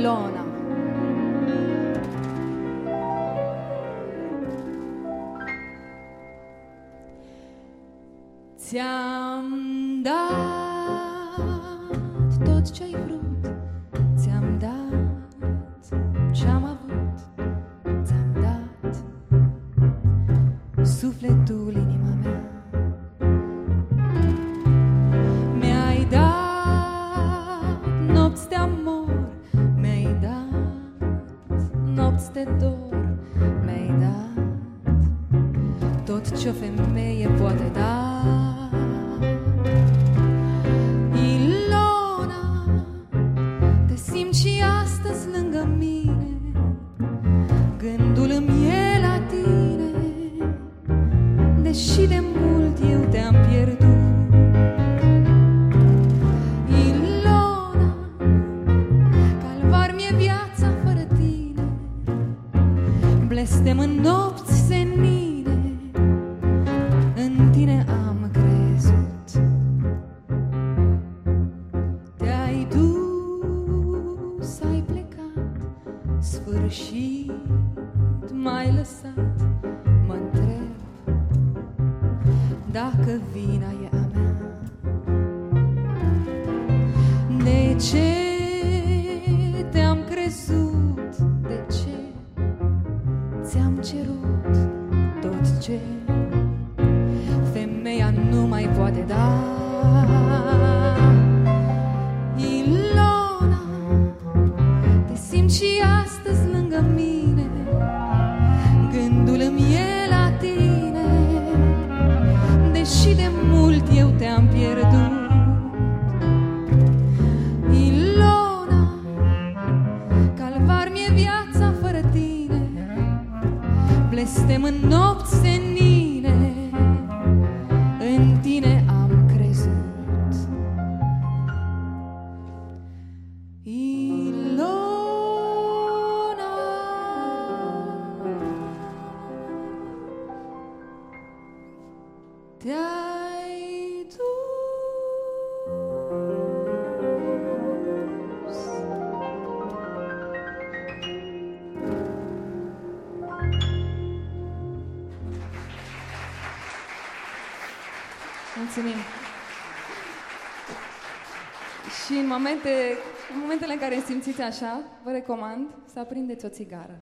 Ilona. Ți-am dat tot ce-ai vrut, ți-am dat ce-am avut, ți-am dat sufletul, inima mea. Mi-ai dat nopți de amor, mi-ai dat nopți de dor, mi-ai dat tot ce o femeie poate da. Ilona, te simt și astăzi lângă mine, gândul îmi e la tine, deși de mult eu te-am pierdut. Ilona, calvar mi-e viața fără tine, blestem în nopți senine, în tine am crezut. Te-ai dus, ai plecat, sfârșit m-ai lăsat. Mă întreb dacă vina e a mea. De ce te-am crezut? De ce ți-am cerut tot ce femeia nu mai poate da? Ilona, te simt și astăzi lângă mine, gândul îmi e la tine, deși de mult eu te-am pierdut. Ilona, calvar mi-e viața fără tine, blestem în nopți senine, în tine am crezut. Ilona, te-ai dus. Mulțumim. Și în momentele în care simțiți așa, vă recomand să aprindeți o țigară.